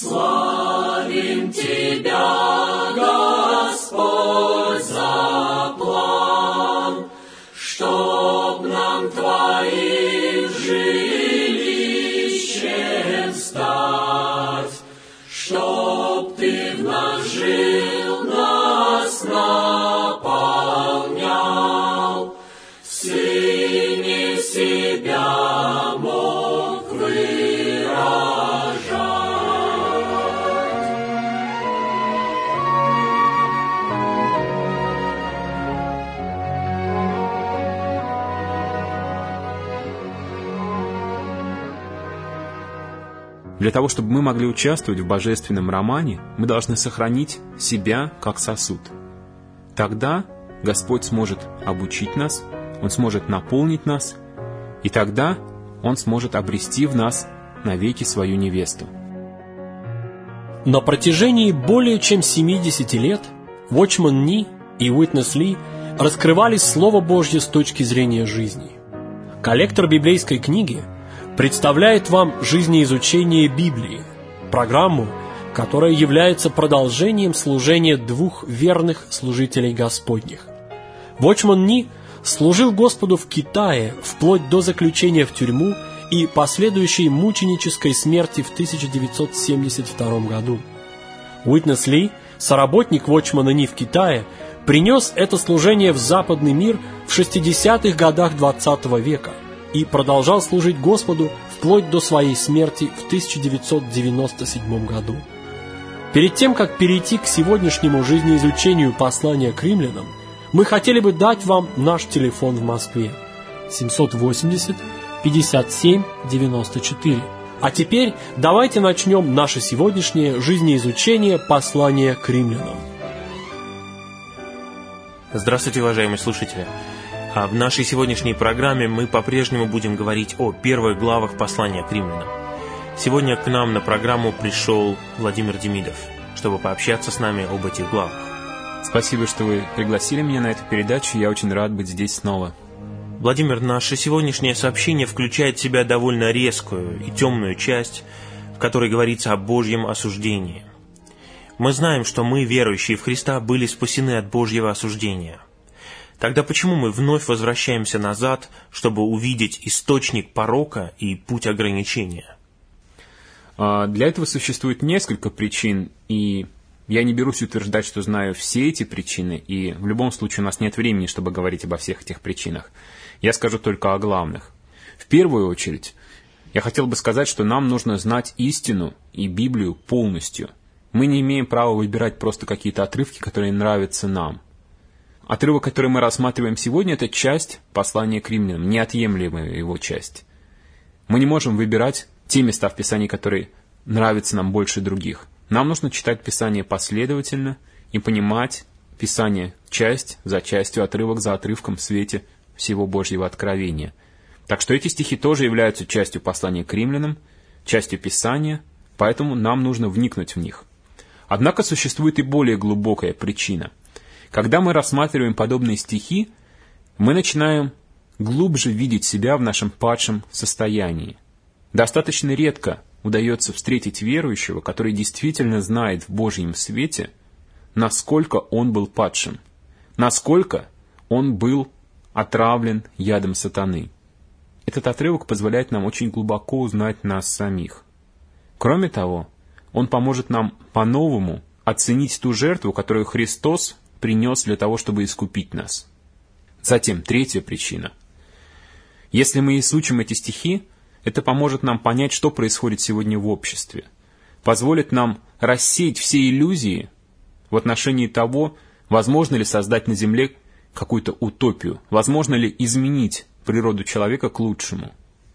Славим Тебя, Господь, за план, чтоб нам Твоим жилищем стать, чтоб Ты в нас жил, нас наполнял, в Сыне себя мог выражать. Для того, чтобы мы могли участвовать в божественном романе, мы должны сохранить себя как сосуд. Тогда Господь сможет обучить нас, Он сможет наполнить нас, и тогда Он сможет обрести в нас навеки свою невесту. На протяжении более чем 70 лет Watchman Nee и Witness Lee раскрывали Слово Божье с точки зрения жизни. Коллектор библейской книги представляет вам жизнеизучение Библии, программу, которая является продолжением служения двух верных служителей Господних. Watchman Nee служил Господу в Китае вплоть до заключения в тюрьму и последующей мученической смерти в 1972 году. Witness Lee, соработник Watchman Nee в Китае, принес это служение в западный мир в 60-х годах XX века и продолжал служить Господу вплоть до своей смерти в 1997 году. Перед тем, как перейти к сегодняшнему жизнеизучению послания к римлянам, мы хотели бы дать вам наш телефон в Москве 780 57 94. А теперь давайте начнем наше сегодняшнее жизнеизучение послания к римлянам. Здравствуйте, уважаемые слушатели! В нашей сегодняшней программе мы по-прежнему будем говорить о первых главах послания к римлянам. Сегодня к нам на программу пришел Владимир Демидов, чтобы пообщаться с нами об этих главах. Спасибо, что вы пригласили меня на эту передачу, я очень рад быть здесь снова. Владимир, наше сегодняшнее сообщение включает в себя довольно резкую и темную часть, в которой говорится о Божьем осуждении. Мы знаем, что мы, верующие в Христа, были спасены от Божьего осуждения. Тогда почему мы вновь возвращаемся назад, чтобы увидеть источник порока и путь ограничения? Для этого существует несколько причин, и я не берусь утверждать, что знаю все эти причины, и в любом случае у нас нет времени, чтобы говорить обо всех этих причинах. Я скажу только о главных. В первую очередь, я хотел бы сказать, что нам нужно знать истину и Библию полностью. Мы не имеем права выбирать просто какие-то отрывки, которые нравятся нам. Отрывок, который мы рассматриваем сегодня, это часть послания к римлянам, неотъемлемая его часть. Мы не можем выбирать те места в Писании, которые нравятся нам больше других. Нам нужно читать Писание последовательно и понимать Писание часть за частью, отрывок за отрывком в свете всего Божьего откровения. Так что эти стихи тоже являются частью послания к римлянам, частью Писания, поэтому нам нужно вникнуть в них. Однако существует и более глубокая причина. Когда мы рассматриваем подобные стихи, мы начинаем глубже видеть себя в нашем падшем состоянии. Достаточно редко удается встретить верующего, который действительно знает в Божьем свете, насколько он был падшим, насколько он был отравлен ядом сатаны. Этот отрывок позволяет нам очень глубоко узнать нас самих. Кроме того, он поможет нам по-новому оценить ту жертву, которую Христос принес для того, чтобы искупить нас. Затем, третья причина. Если мы изучим эти стихи, это поможет нам понять, что происходит сегодня в обществе. Позволит нам рассеять все иллюзии в отношении того, возможно ли создать на Земле какую-то утопию, возможно ли изменить природу человека к лучшему.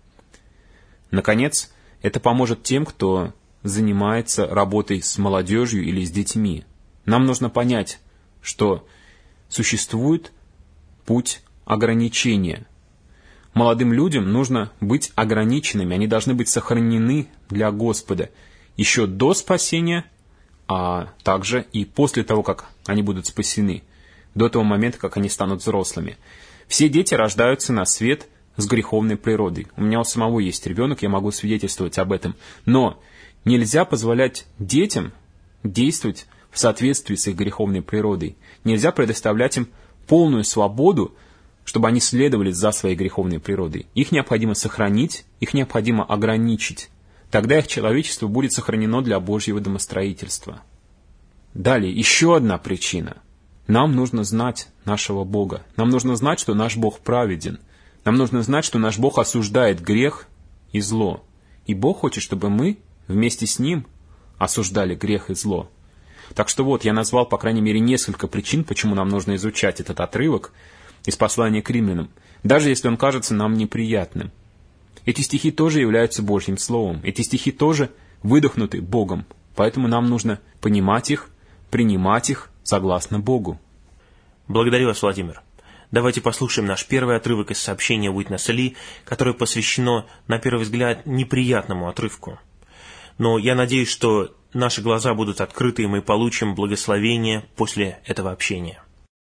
Наконец, это поможет тем, кто занимается работой с молодежью или с детьми. Нам нужно понять, что существует путь ограничения. Молодым людям нужно быть ограниченными, они должны быть сохранены для Господа еще до спасения, а также и после того, как они будут спасены, до того момента, как они станут взрослыми. Все дети рождаются на свет с греховной природой. У меня у самого есть ребенок, я могу свидетельствовать об этом. Но Нельзя позволять детям действовать в соответствии с их греховной природой. Нельзя предоставлять им полную свободу, чтобы они следовали за своей греховной природой. Их необходимо сохранить, их необходимо ограничить. Тогда их человечество будет сохранено для Божьего домостроительства. Далее, еще одна причина. Нам нужно знать нашего Бога. Нам нужно знать, что наш Бог праведен. Нам нужно знать, что наш Бог осуждает грех и зло. И Бог хочет, чтобы мы вместе с Ним осуждали грех и зло. Так что вот, я назвал, по крайней мере, несколько причин, почему нам нужно изучать этот отрывок из послания к римлянам, даже если он кажется нам неприятным. Эти стихи тоже являются Божьим Словом. Эти стихи тоже выдохнуты Богом. Поэтому нам нужно понимать их, принимать их согласно Богу. Благодарю вас, Владимир. Давайте послушаем наш первый отрывок из сообщения Уитнеса Ли, которое посвящено, на первый взгляд, неприятному отрывку. Но я надеюсь, что наши глаза будут открыты, и мы получим благословение после этого общения.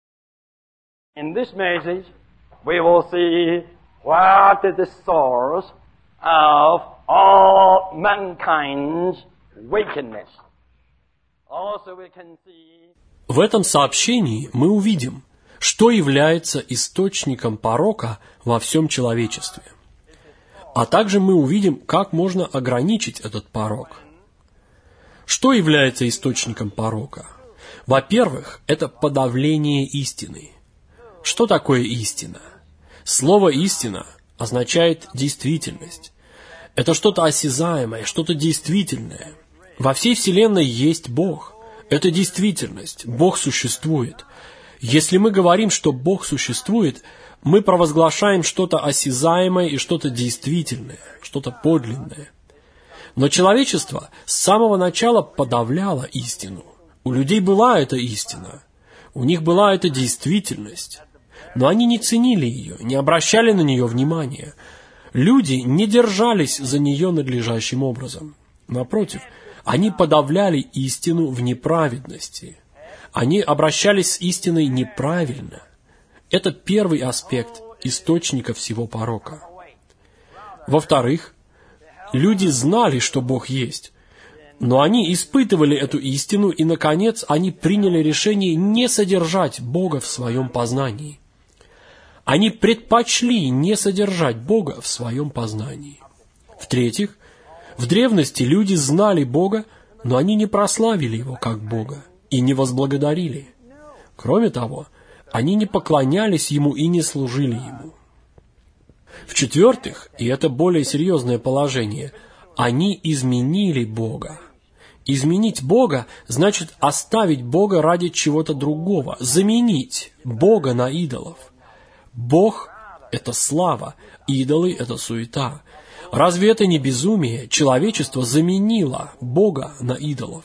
In this message, we will see what is the source of all mankind's wickedness. Also we can see... В этом сообщении мы увидим, что является источником порока во всем человечестве. А также мы увидим, как можно ограничить этот порок. Что является источником порока? Во-первых, это подавление истины. Что такое истина? Слово «истина» означает действительность. Это что-то осязаемое, что-то действительное. Во всей Вселенной есть Бог. Это действительность. Бог существует. Если мы говорим, что Бог существует, мы провозглашаем что-то осязаемое и что-то действительное, что-то подлинное. Но человечество с самого начала подавляло истину. У людей была эта истина. У них была эта действительность. Но они не ценили ее, не обращали на нее внимания. Люди не держались за нее надлежащим образом. Напротив, они подавляли истину в неправедности. Они обращались с истиной неправильно. Это первый аспект источника всего порока. Во-вторых, люди знали, что Бог есть, но они испытывали эту истину, и, наконец, они приняли решение не содержать Бога в своем познании. Они предпочли не содержать Бога в своем познании. В-третьих, в древности люди знали Бога, но они не прославили Его как Бога и не возблагодарили. Кроме того, они не поклонялись Ему и не служили Ему. В-четвертых, и это более серьезное положение, они изменили Бога. Изменить Бога значит оставить Бога ради чего-то другого, заменить Бога на идолов. Бог – это слава, идолы – это суета. Разве это не безумие? Человечество заменило Бога на идолов.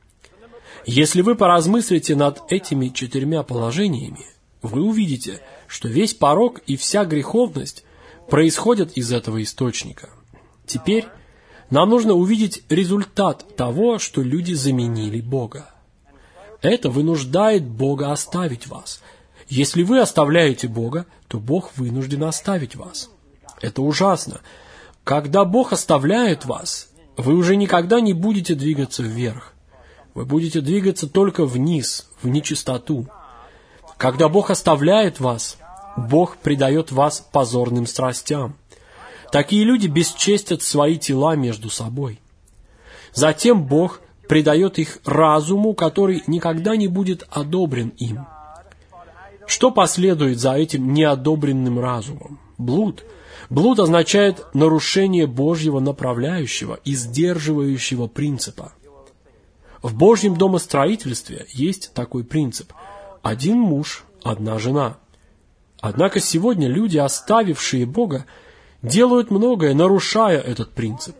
Если вы поразмыслите над этими 4 положениями, вы увидите, что весь порок и вся греховность происходят из этого источника. Теперь нам нужно увидеть результат того, что люди заменили Бога. Это вынуждает Бога оставить вас. Если вы оставляете Бога, то Бог вынужден оставить вас. Это ужасно. Когда Бог оставляет вас, вы уже никогда не будете двигаться вверх. Вы будете двигаться только вниз, в нечистоту. Когда Бог оставляет вас, Бог предает вас позорным страстям. Такие люди бесчестят свои тела между собой. Затем Бог предает их разуму, который никогда не будет одобрен им. Что последует за этим неодобренным разумом? Блуд. Блуд означает нарушение Божьего направляющего и сдерживающего принципа. В Божьем домостроительстве есть такой принцип: один муж, одна жена. Однако сегодня люди, оставившие Бога, делают многое, нарушая этот принцип.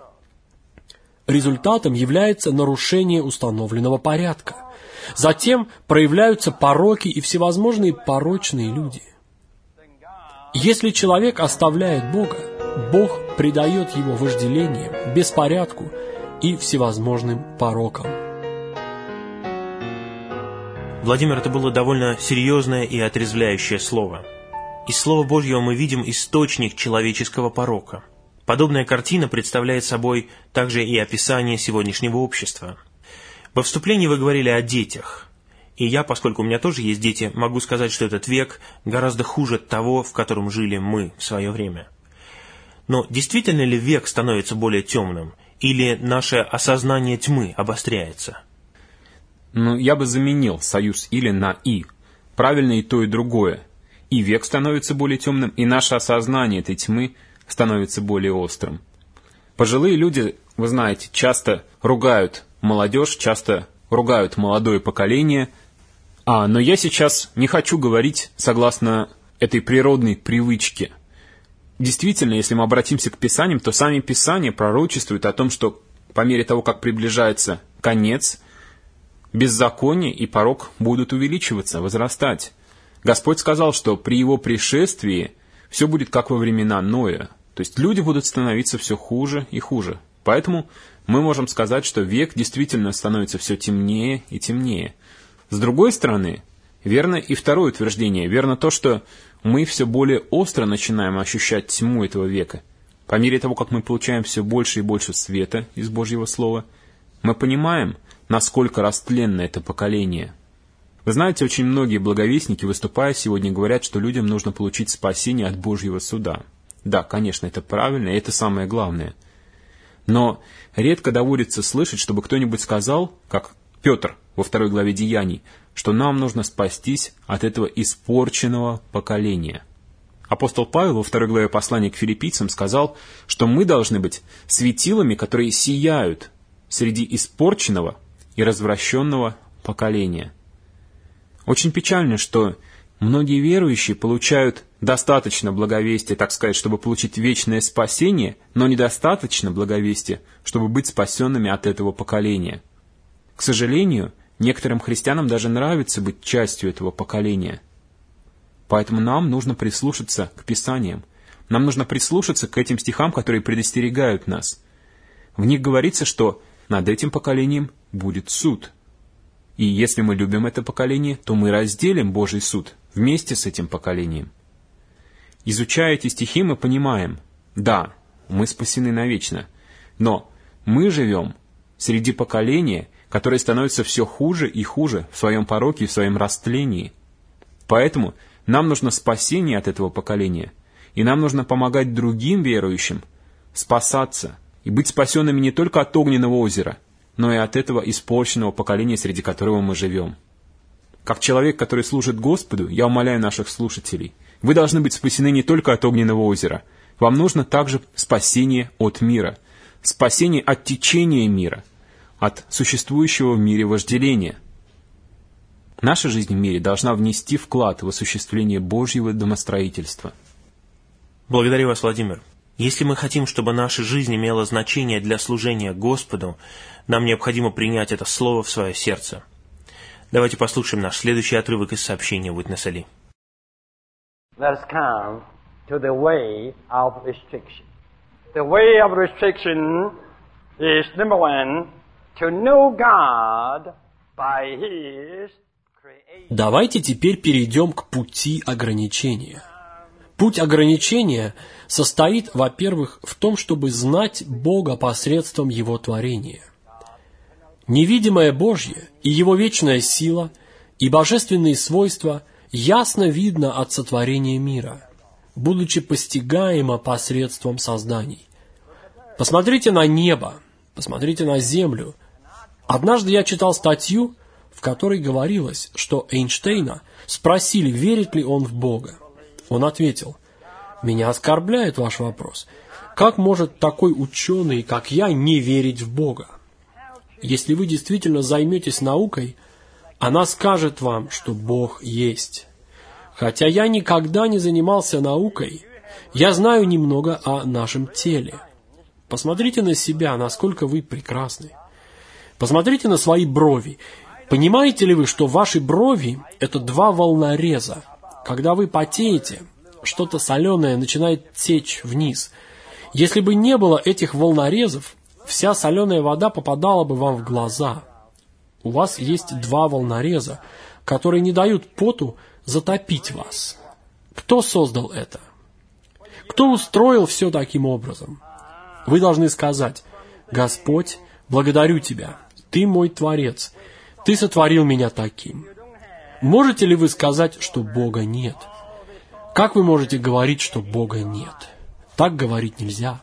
Результатом является нарушение установленного порядка. Затем проявляются пороки и всевозможные порочные люди. Если человек оставляет Бога, Бог предает его вожделениям, беспорядку и всевозможным порокам. Владимир, это было довольно серьезное и отрезвляющее слово. Из Слова Божьего мы видим источник человеческого порока. Подобная картина представляет собой также и описание сегодняшнего общества. Во вступлении вы говорили о детях. И я, поскольку у меня тоже есть дети, могу сказать, что этот век гораздо хуже того, в котором жили мы в свое время. Но действительно ли век становится более темным? Или наше осознание тьмы обостряется? Я бы заменил союз «или» на «и». Правильно и то, и другое. И век становится более темным, и наше осознание этой тьмы становится более острым. Пожилые люди, вы знаете, часто ругают молодежь, часто ругают молодое поколение. Но я сейчас не хочу говорить согласно этой природной привычке. Действительно, если мы обратимся к Писаниям, то сами Писания пророчествуют о том, что по мере того, как приближается конец, беззаконие и порок будут увеличиваться, возрастать. Господь сказал, что при Его пришествии все будет как во времена Ноя. То есть люди будут становиться все хуже и хуже. Поэтому мы можем сказать, что век действительно становится все темнее и темнее. С другой стороны, верно и второе утверждение. Верно то, что мы все более остро начинаем ощущать тьму этого века. По мере того, как мы получаем все больше и больше света из Божьего Слова, мы понимаем, насколько растленно это поколение. Вы знаете, очень многие благовестники, выступая сегодня, говорят, что людям нужно получить спасение от Божьего суда. Да, конечно, это правильно, и это самое главное. Но редко доводится слышать, чтобы кто-нибудь сказал, как Петр во 2 главе Деяний, что нам нужно спастись от этого испорченного поколения. Апостол Павел во 2 главе послания к филиппийцам сказал, что мы должны быть светилами, которые сияют среди испорченного и развращенного поколения. Очень печально, что многие верующие получают достаточно благовестия, так сказать, чтобы получить вечное спасение, но недостаточно благовестия, чтобы быть спасенными от этого поколения. К сожалению, некоторым христианам даже нравится быть частью этого поколения. Поэтому нам нужно прислушаться к Писаниям. Нам нужно прислушаться к этим стихам, которые предостерегают нас. В них говорится, что над этим поколением будет суд. И если мы любим это поколение, то мы разделим Божий суд вместе с этим поколением. Изучая эти стихи, мы понимаем, да, мы спасены навечно, но мы живем среди поколения, которое становится все хуже и хуже в своем пороке и в своем растлении. Поэтому нам нужно спасение от этого поколения, и нам нужно помогать другим верующим спасаться и быть спасенными не только от огненного озера, но и от этого испорченного поколения, среди которого мы живем. Как человек, который служит Господу, я умоляю наших слушателей, вы должны быть спасены не только от огненного озера, вам нужно также спасение от мира, спасение от течения мира, от существующего в мире вожделения. Наша жизнь в мире должна внести вклад в осуществление Божьего домостроительства. Благодарю вас, Владимир. Если мы хотим, чтобы наша жизнь имела значение для служения Господу, нам необходимо принять это слово в свое сердце. Давайте послушаем наш следующий отрывок из сообщения Witness Lee. Let us come to the way of restriction. The way of restriction is, number one, to know God by His creation. Давайте теперь перейдем к пути ограничения. Путь ограничения состоит, во-первых, в том, чтобы знать Бога посредством Его творения. Невидимое Божье и Его вечная сила и божественные свойства ясно видно от сотворения мира, будучи постигаемо посредством созданий. Посмотрите на небо, посмотрите на землю. Однажды я читал статью, в которой говорилось, что Эйнштейна спросили, верит ли он в Бога. Он ответил: «Меня оскорбляет ваш вопрос. Как может такой ученый, как я, не верить в Бога? Если вы действительно займетесь наукой, она скажет вам, что Бог есть. Хотя я никогда не занимался наукой, я знаю немного о нашем теле. Посмотрите на себя, насколько вы прекрасны. Посмотрите на свои брови. Понимаете ли вы, что ваши брови – это 2 волнореза? Когда вы потеете, что-то соленое начинает течь вниз. Если бы не было этих волнорезов, вся соленая вода попадала бы вам в глаза. У вас есть 2 волнореза, которые не дают поту затопить вас. Кто создал это? Кто устроил все таким образом? Вы должны сказать: «Господь, благодарю Тебя, Ты мой Творец, Ты сотворил меня таким». Можете ли вы сказать, что Бога нет? Как вы можете говорить, что Бога нет? Так говорить нельзя.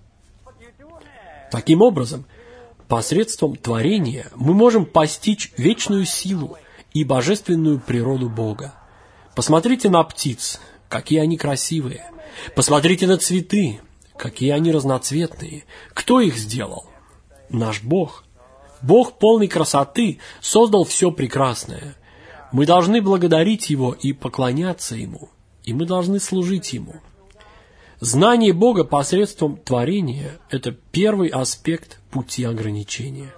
Таким образом, посредством творения мы можем постичь вечную силу и божественную природу Бога. Посмотрите на птиц, какие они красивые. Посмотрите на цветы, какие они разноцветные. Кто их сделал? Наш Бог. Бог полной красоты создал все прекрасное. Мы должны благодарить Его и поклоняться Ему, и мы должны служить Ему. Знание Бога посредством творения – это первый аспект пути ограничения.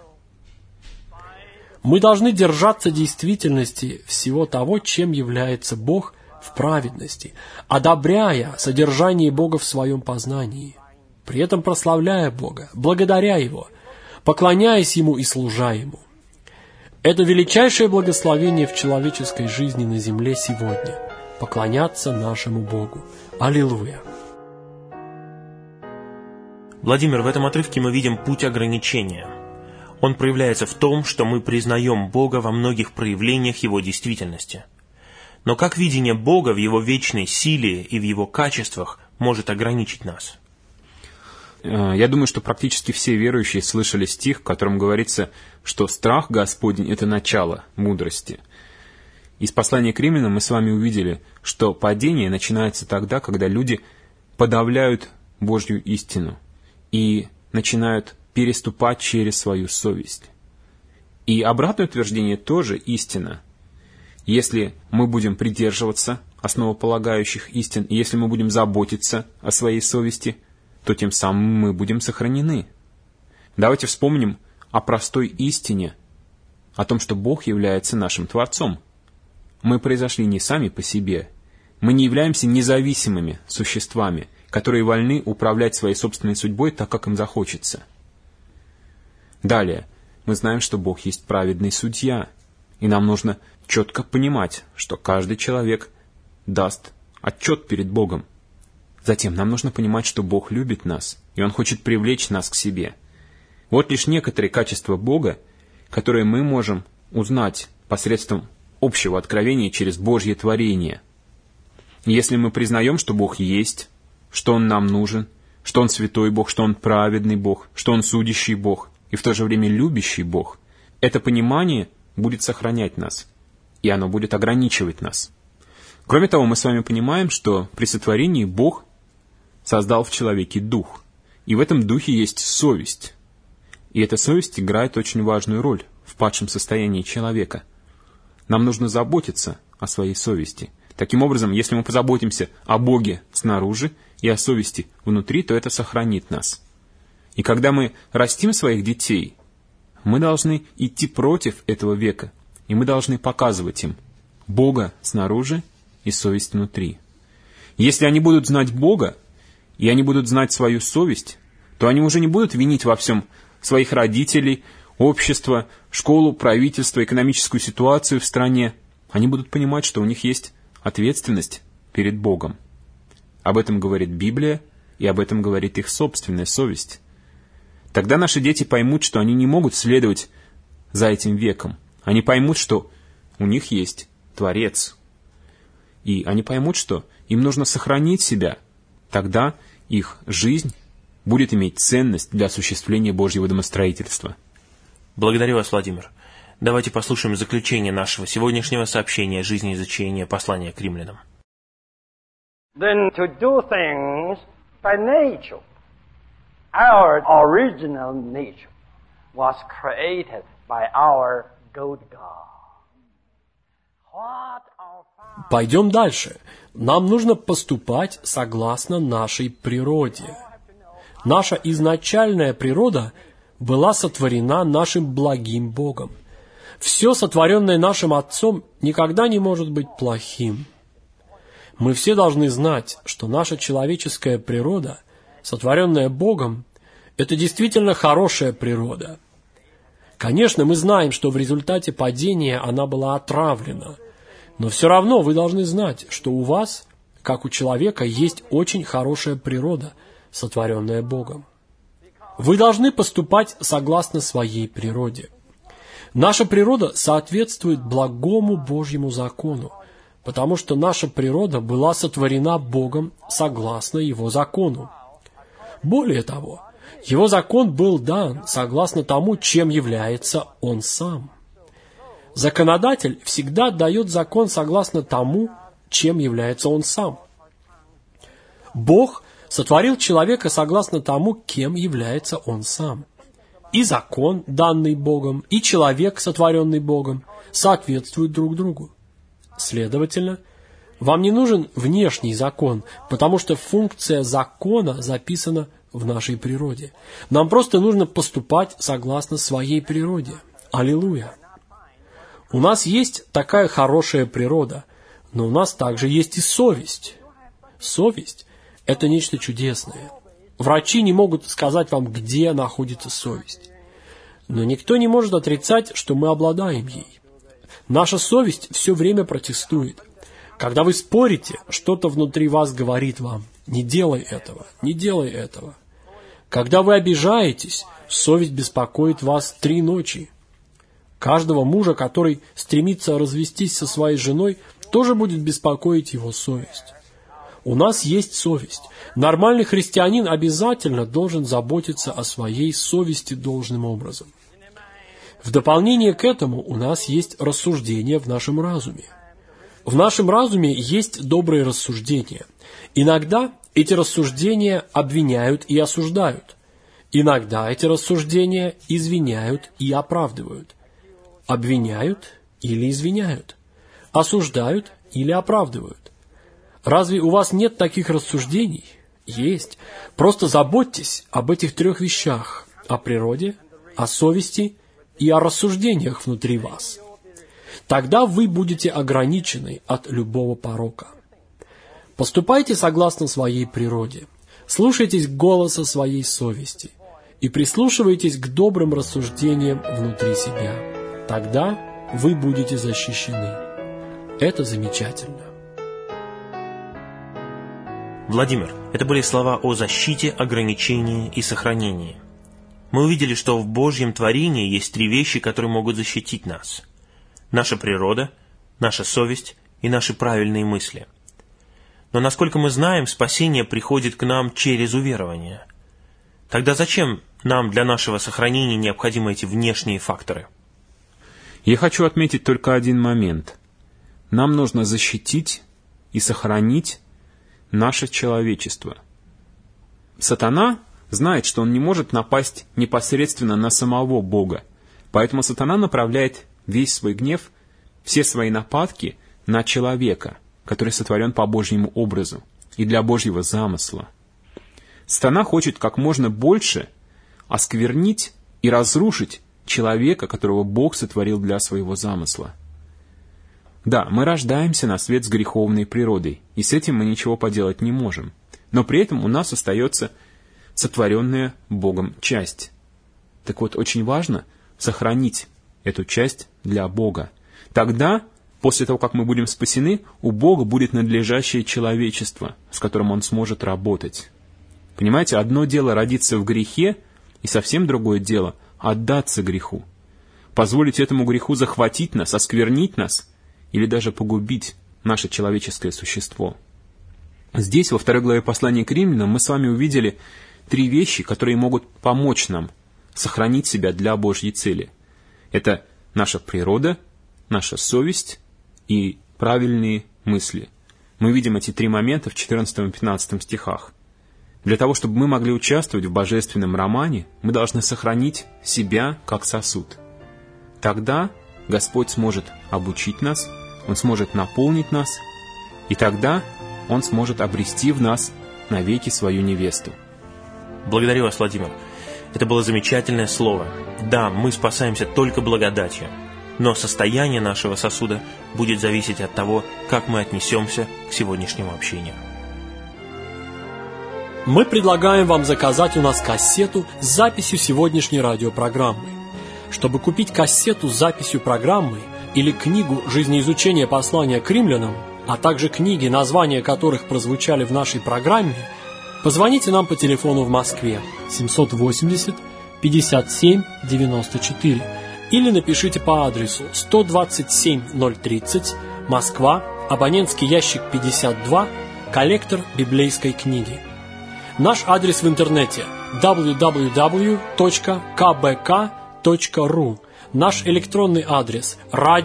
Мы должны держаться действительности всего того, чем является Бог в праведности, одобряя содержание Бога в своем познании, при этом прославляя Бога, благодаря Его, поклоняясь Ему и служа Ему. Это величайшее благословение в человеческой жизни на земле сегодня – поклоняться нашему Богу. Аллилуйя! Владимир, в этом отрывке мы видим путь ограничения. Он проявляется в том, что мы признаем Бога во многих проявлениях Его действительности. Но как видение Бога в Его вечной силе и в Его качествах может ограничить нас? Я думаю, что практически все верующие слышали стих, в котором говорится, что страх Господень – это начало мудрости. Из послания к Римлянам мы с вами увидели, что падение начинается тогда, когда люди подавляют Божью истину и начинают переступать через свою совесть. И обратное утверждение тоже истина. Если мы будем придерживаться основополагающих истин, и если мы будем заботиться о своей совести, то тем самым мы будем сохранены. Давайте вспомним о простой истине, о том, что Бог является нашим Творцом. Мы произошли не сами по себе. Мы не являемся независимыми существами, которые вольны управлять своей собственной судьбой так, как им захочется. Далее, мы знаем, что Бог есть праведный судья, и нам нужно четко понимать, что каждый человек даст отчет перед Богом. Затем нам нужно понимать, что Бог любит нас, и Он хочет привлечь нас к себе. Вот лишь некоторые качества Бога, которые мы можем узнать посредством общего откровения через Божье творение. Если мы признаем, что Бог есть, что Он нам нужен, что Он святой Бог, что Он праведный Бог, что Он судящий Бог и в то же время любящий Бог, это понимание будет сохранять нас, и оно будет ограничивать нас. Кроме того, мы с вами понимаем, что при сотворении Бог создал в человеке дух, и в этом духе есть совесть. И эта совесть играет очень важную роль в падшем состоянии человека. Нам нужно заботиться о своей совести. Таким образом, если мы позаботимся о Боге снаружи и о совести внутри, то это сохранит нас. И когда мы растим своих детей, мы должны идти против этого века, и мы должны показывать им Бога снаружи и совесть внутри. Если они будут знать Бога, и они будут знать свою совесть, то они уже не будут винить во всем своих родителей, общество, школу, правительство, экономическую ситуацию в стране. Они будут понимать, что у них есть ответственность перед Богом. Об этом говорит Библия, и об этом говорит их собственная совесть. Тогда наши дети поймут, что они не могут следовать за этим веком. Они поймут, что у них есть Творец. И они поймут, что им нужно сохранить себя. Тогда их жизнь будет иметь ценность для осуществления Божьего домостроительства. Благодарю вас, Владимир. Давайте послушаем заключение нашего сегодняшнего сообщения жизнеизучения послания к Римлянам. Then to do things by nature. Our original nature was created by our good God. Пойдем дальше. Нам нужно поступать согласно нашей природе. Наша изначальная природа была сотворена нашим благим Богом. Все, сотворенное нашим Отцом, никогда не может быть плохим. Мы все должны знать, что наша человеческая природа, сотворенная Богом, это действительно хорошая природа. Конечно, мы знаем, что в результате падения она была отравлена, но все равно вы должны знать, что у вас, как у человека, есть очень хорошая природа, сотворенная Богом. Вы должны поступать согласно своей природе. Наша природа соответствует благому Божьему закону, потому что наша природа была сотворена Богом согласно Его закону. Более того, Его закон был дан согласно тому, чем является Он сам. Законодатель всегда дает закон согласно тому, чем является он сам. Бог сотворил человека согласно тому, кем является он сам. И закон, данный Богом, и человек, сотворенный Богом, соответствуют друг другу. Следовательно, вам не нужен внешний закон, потому что функция закона записана в нашей природе. Нам просто нужно поступать согласно своей природе. Аллилуйя! У нас есть такая хорошая природа, но у нас также есть и совесть. Совесть – это нечто чудесное. Врачи не могут сказать вам, где находится совесть. Но никто не может отрицать, что мы обладаем ей. Наша совесть все время протестует. Когда вы спорите, что-то внутри вас говорит вам: не делай этого, не делай этого. Когда вы обижаетесь, совесть беспокоит вас 3 ночи. Каждого мужа, который стремится развестись со своей женой, тоже будет беспокоить его совесть. У нас есть совесть. Нормальный христианин обязательно должен заботиться о своей совести должным образом. В дополнение к этому у нас есть рассуждения в нашем разуме. В нашем разуме есть добрые рассуждения. Иногда эти рассуждения обвиняют и осуждают. Иногда эти рассуждения извиняют и оправдывают. Обвиняют или извиняют. Осуждают или оправдывают. Разве у вас нет таких рассуждений? Есть. Просто заботьтесь об этих 3 вещах: о природе, о совести и о рассуждениях внутри вас. Тогда вы будете ограничены от любого порока. Поступайте согласно своей природе. Слушайтесь голоса своей совести и прислушивайтесь к добрым рассуждениям внутри себя. Тогда вы будете защищены. Это замечательно. Владимир, это были слова о защите, ограничении и сохранении. Мы увидели, что в Божьем творении есть 3 вещи, которые могут защитить нас. Наша природа, наша совесть и наши правильные мысли. Но, насколько мы знаем, спасение приходит к нам через уверование. Тогда зачем нам для нашего сохранения необходимы эти внешние факторы? Я хочу отметить только один момент. Нам нужно защитить и сохранить наше человечество. Сатана знает, что он не может напасть непосредственно на самого Бога. Поэтому сатана направляет весь свой гнев, все свои нападки на человека, который сотворен по Божьему образу и для Божьего замысла. Сатана хочет как можно больше осквернить и разрушить человека, которого Бог сотворил для своего замысла. Да, мы рождаемся на свет с греховной природой, и с этим мы ничего поделать не можем. Но при этом у нас остается сотворенная Богом часть. Так вот, очень важно сохранить эту часть для Бога. Тогда, после того, как мы будем спасены, у Бога будет надлежащее человечество, с которым Он сможет работать. Понимаете, одно дело родиться в грехе, и совсем другое дело отдаться греху. Позволить этому греху захватить нас, осквернить нас, или даже погубить наше человеческое существо. Здесь, во 2 главе послания к Римлянам, мы с вами увидели 3 вещи, которые могут помочь нам сохранить себя для Божьей цели. Это наша природа, наша совесть и правильные мысли. Мы видим эти 3 момента в 14 и 15 стихах. Для того, чтобы мы могли участвовать в божественном романе, мы должны сохранить себя как сосуд. Тогда Господь сможет обучить нас, Он сможет наполнить нас, и тогда Он сможет обрести в нас навеки свою невесту. Благодарю вас, Владимир. Это было замечательное слово. Да, мы спасаемся только благодатью, но состояние нашего сосуда будет зависеть от того, как мы отнесемся к сегодняшнему общению. Мы предлагаем вам заказать у нас кассету с записью сегодняшней радиопрограммы. Чтобы купить кассету с записью программы или книгу «Жизнеизучение послания к римлянам», а также книги, названия которых прозвучали в нашей программе, Позвоните нам по телефону в Москве 780 57 94 или напишите по адресу 127-030, Москва, абонентский ящик 52, коллектор библейской книги. Наш адрес в интернете www.kbk.ru. Наш электронный адрес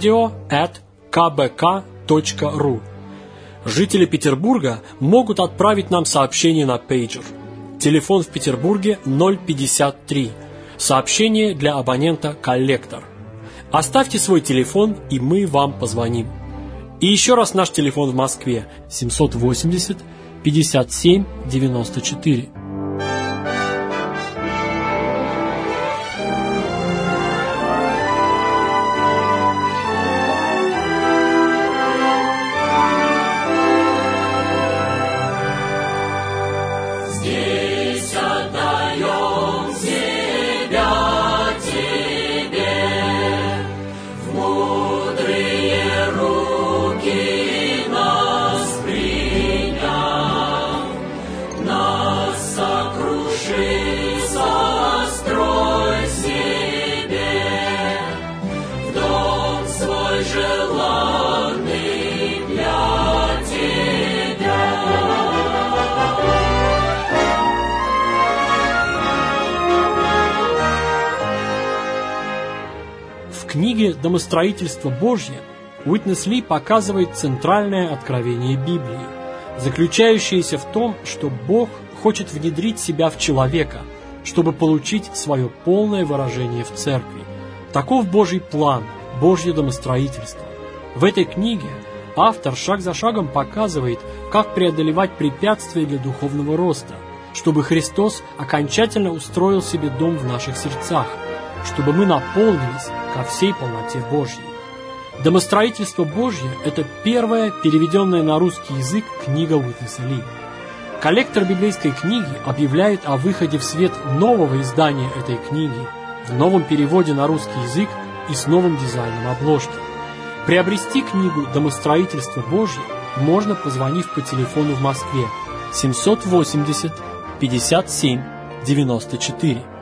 radio@kbk.ru. Жители Петербурга могут отправить нам сообщение на пейджер. Телефон в Петербурге 053. Сообщение для абонента «Коллектор». Оставьте свой телефон, и мы вам позвоним. И еще раз наш телефон в Москве 780 57 94. Здесь отдаем себя Тебе, в мудрые руки нас приняв, нас сокруши, сострой себе, в дом свой желанный для Тебя. В книге «Домостроительство Божье» Уитнес Ли показывает центральное откровение Библии, заключающееся в том, что Бог хочет внедрить себя в человека, чтобы получить свое полное выражение в церкви. Таков Божий план, Божье домостроительство. В этой книге автор шаг за шагом показывает, как преодолевать препятствия для духовного роста, чтобы Христос окончательно устроил себе дом в наших сердцах, чтобы мы наполнились ко всей полноте Божьей. «Домостроительство Божье» — это первая переведенная на русский язык книга Уитнеса Ли. Коллектор библейской книги объявляет о выходе в свет нового издания этой книги в новом переводе на русский язык и с новым дизайном обложки. Приобрести книгу «Домостроительство Божье» можно, позвонив по телефону в Москве 780 57 94.